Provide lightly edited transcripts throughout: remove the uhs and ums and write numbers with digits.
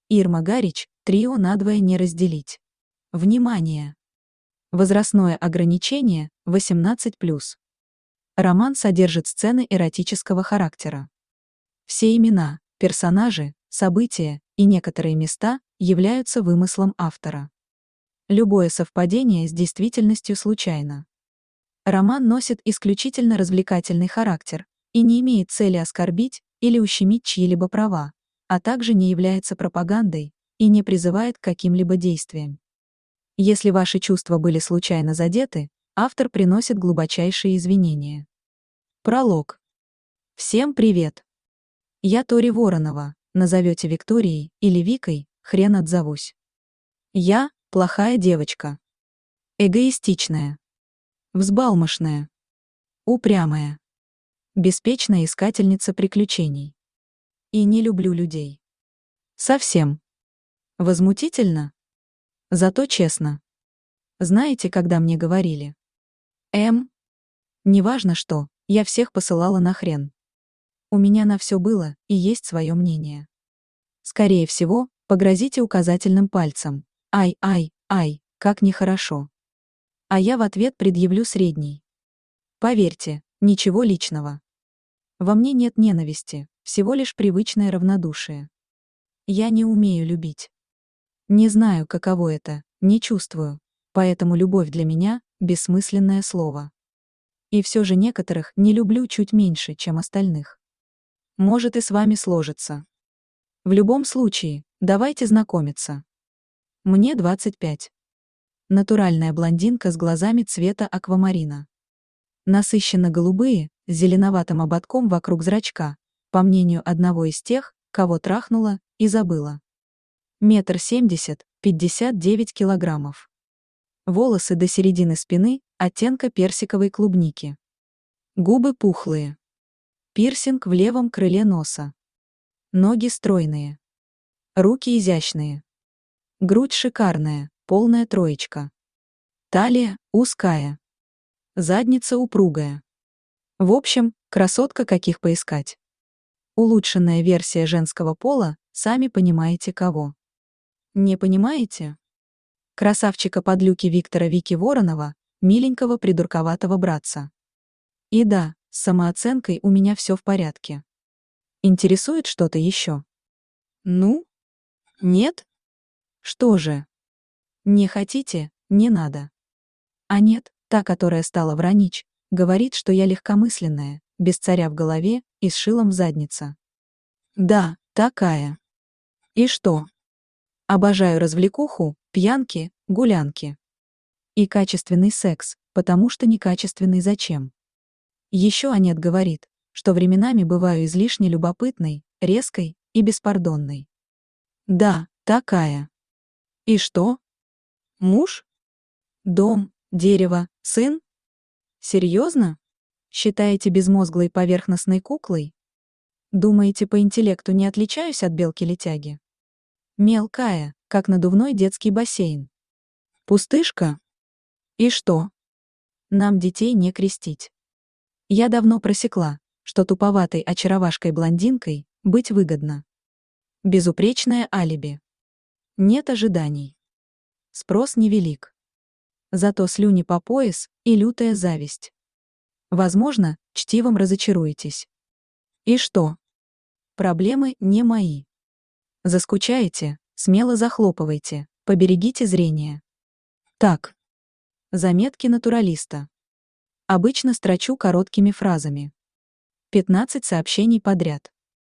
Ирма Гарич, трио надвое не разделить. Внимание! Возрастное ограничение 18+. Роман содержит сцены эротического характера. Все имена, персонажи, события и некоторые места являются вымыслом автора. Любое совпадение с действительностью случайно. Роман носит исключительно развлекательный характер и не имеет цели оскорбить или ущемить чьи-либо права, а также не является пропагандой и не призывает к каким-либо действиям. Если ваши чувства были случайно задеты, автор приносит глубочайшие извинения. Пролог. Всем привет! Я Тори Воронова, назовете Викторией или Викой, хрен отзовусь. Я – плохая девочка. Эгоистичная. Взбалмошная. Упрямая. Беспечная искательница приключений. И не люблю людей. Совсем. Возмутительно? Зато честно. Знаете, когда мне говорили? Неважно что, я всех посылала нахрен. У меня на все было и есть свое мнение. Скорее всего, погрозите указательным пальцем. Ай, как нехорошо. А я в ответ предъявлю средний. Поверьте, ничего личного. Во мне нет ненависти, всего лишь привычное равнодушие. Я не умею любить. Не знаю, каково это, не чувствую, поэтому любовь для меня – бессмысленное слово. И все же некоторых не люблю чуть меньше, чем остальных. Может и с вами сложится. В любом случае, давайте знакомиться. Мне 25. Натуральная блондинка с глазами цвета аквамарина. Насыщенно-голубые, с зеленоватым ободком вокруг зрачка, по мнению одного из тех, кого трахнула и забыла. 1,70 м, 59 килограммов. Волосы до середины спины, оттенка персиковой клубники. Губы пухлые. Пирсинг в левом крыле носа. Ноги стройные. Руки изящные. Грудь шикарная, полная троечка. Талия узкая. Задница упругая. В общем, красотка каких поискать. Улучшенная версия женского пола, сами понимаете кого. Не понимаете? Красавчика-подлюки Виктора Вики Воронова, миленького придурковатого братца. И да, с самооценкой у меня все в порядке. Интересует что-то еще? Ну? Нет? Что же? Не хотите, не надо. А нет, та, которая стала вранить, говорит, что я легкомысленная, без царя в голове и с шилом в заднице. Да, такая. И что? Обожаю развлекуху, пьянки, гулянки. И качественный секс, потому что некачественный зачем? Еще Анет говорит, что временами бываю излишне любопытной, резкой и беспардонной. Да, такая. И что? Муж? Дом, дерево, сын? Серьезно? Считаете безмозглой поверхностной куклой? Думаете, по интеллекту не отличаюсь от белки-летяги? Мелкая, как надувной детский бассейн. Пустышка? И что? Нам детей не крестить. Я давно просекла, что туповатой очаровашкой-блондинкой быть выгодно. Безупречное алиби. Нет ожиданий. Спрос невелик. Зато слюни по пояс и лютая зависть. Возможно, чтивом разочаруетесь. И что? Проблемы не мои. Заскучаете, смело захлопывайте, поберегите зрение. Так. Заметки натуралиста. Обычно строчу короткими фразами. 15 сообщений подряд.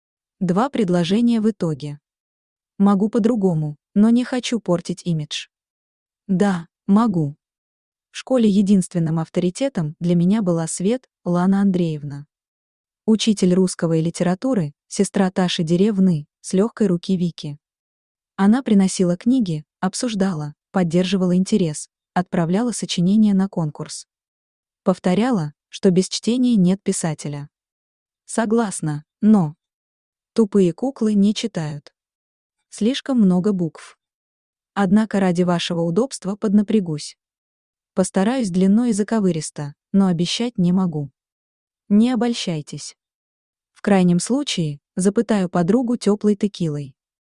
2 предложения в итоге. Могу по-другому, но не хочу портить имидж. Да, могу. В школе единственным авторитетом для меня была Свет, Лана Андреевна. Учитель русского и литературы, сестра Таши Деревны, с легкой руки Вики. Она приносила книги, обсуждала, поддерживала интерес, отправляла сочинения на конкурс. Повторяла, что без чтения нет писателя. Согласна, но тупые куклы не читают. Слишком много букв. Однако ради вашего удобства поднапрягусь. Постараюсь длинно и заковыристо, но обещать не могу. Не обольщайтесь. В крайнем случае, запытаю подругу теплой текилой.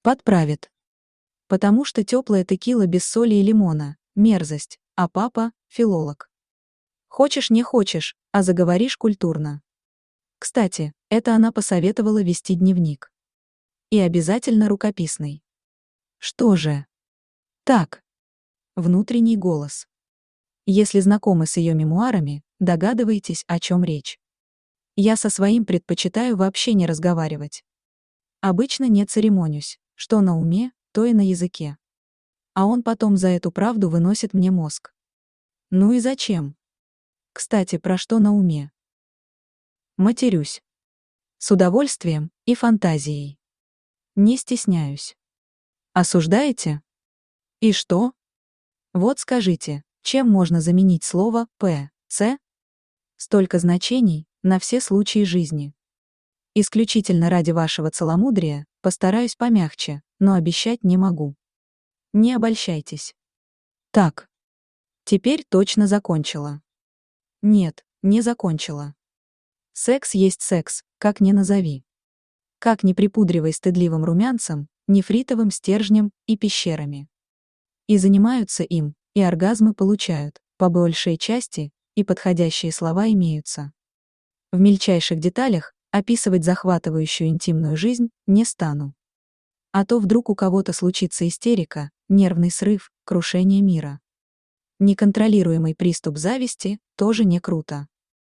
Подправит. Потому что теплая текила без соли и лимона – мерзость, а папа – филолог. Хочешь не хочешь, а заговоришь культурно. Кстати, это она посоветовала вести дневник. И обязательно рукописный. Что же? Так. Внутренний голос. Если знакомы с ее мемуарами, догадываетесь, о чем речь. Я со своим предпочитаю вообще не разговаривать. Обычно не церемонюсь, что на уме, то и на языке. А он потом за эту правду выносит мне мозг. Ну и зачем? Кстати, про что на уме? Матерюсь. С удовольствием и фантазией. Не стесняюсь. Осуждаете? И что? Вот скажите, чем можно заменить слово «п», «ц»? Столько значений на все случаи жизни. Исключительно ради вашего целомудрия постараюсь помягче, но обещать не могу. Не обольщайтесь. Так. Теперь точно закончила. Нет, не закончила. Секс есть секс, как ни назови. Как ни припудривай стыдливым румянцем, нефритовым стержнем и пещерами. И занимаются им, и оргазмы получают, по большей части, и подходящие слова имеются. В мельчайших деталях описывать захватывающую интимную жизнь не стану. А то вдруг у кого-то случится истерика, нервный срыв, крушение мира. Неконтролируемый приступ зависти тоже не круто.